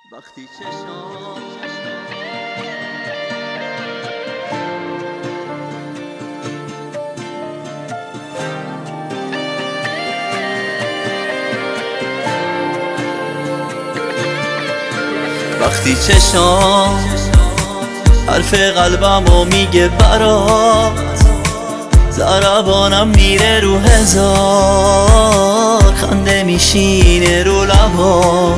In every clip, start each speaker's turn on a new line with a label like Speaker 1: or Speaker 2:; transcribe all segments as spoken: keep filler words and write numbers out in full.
Speaker 1: وقتی چشام وقتی چشام حرف قلبمو میگه برات، ضربانم میره رو هزار، خنده میشینه رو لبا،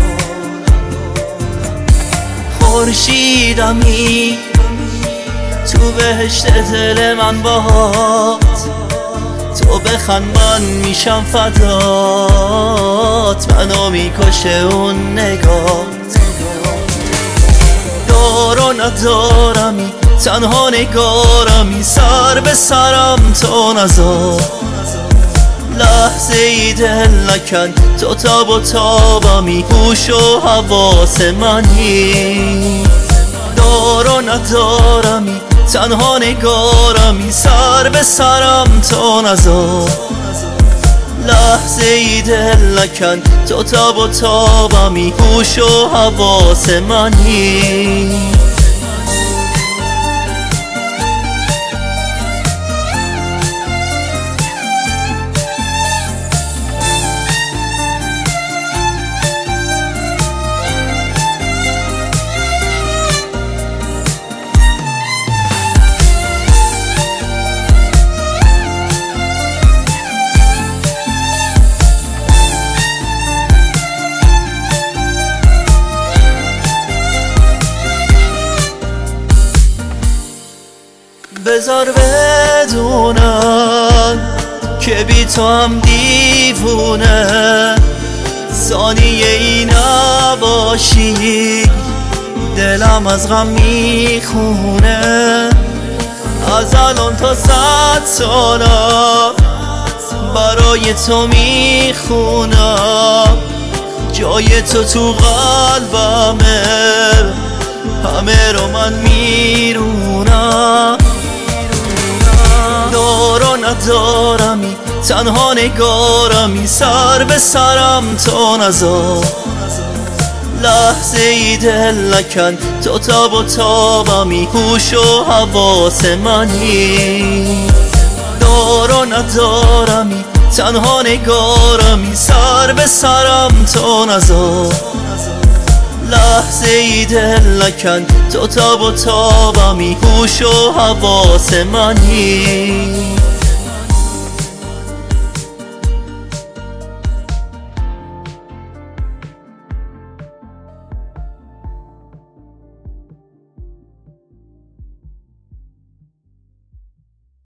Speaker 1: خورشیدمی تو بهشت دل من باهات، تو بخند من میشم فدات، منو میکشه اون نگات. دار و ندارمی تنها نگارمی، سر به سرم تو نذار، لحظه ای دل نکن تو تاب و تابمی، هوش و حواس منی. دار و ندارمی تنها نگارمی، سر به سرم تو نذار، لحظه ای دل نکن تو تاب و تابمی، هوش و حواس منی. بذار بدونم که بی تو هم دیوونه، ثانیه ای نباشی دلم از غم میخونه. از الان تا صد سالم برای تو میخونم، جای تو تو قلبمه، همه رو من میرونم. دار و ندارمی تنها نگارمی، سر به سرم تو نذار، لحظه ای دل نکن تو تاب و تابمی، هوش و حواس منی. دار و ندارمی تنها نگارمی، سر به سرم تو نذار، لحظه ای دل نکن تو تاب و تابمی، هوش و حواس منی.